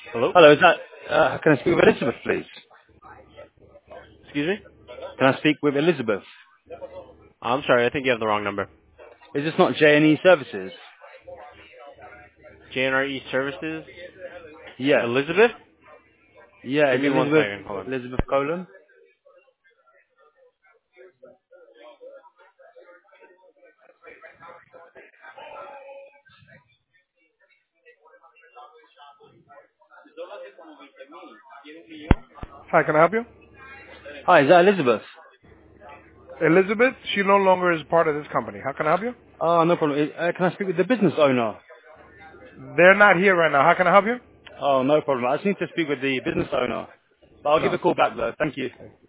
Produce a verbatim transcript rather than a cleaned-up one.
Hello? Hello, is that, uh, can I speak with Elizabeth, please? Excuse me? Can I speak with Elizabeth? I'm sorry, I think you have the wrong number. Is this not J and E Services? J N R E Services? Yeah. Elizabeth? Yeah, Give is me one Elizabeth, second, hold on. Elizabeth Colon? Hi, can I help you? Hi, is that Elizabeth? Elizabeth, she no longer is part of this company. How can I help you? Oh, no problem. Uh, can I speak with the business owner? They're not here right now. How can I help you? Oh, no problem. I just need to speak with the business owner. But I'll give No. a call back though. Thank you.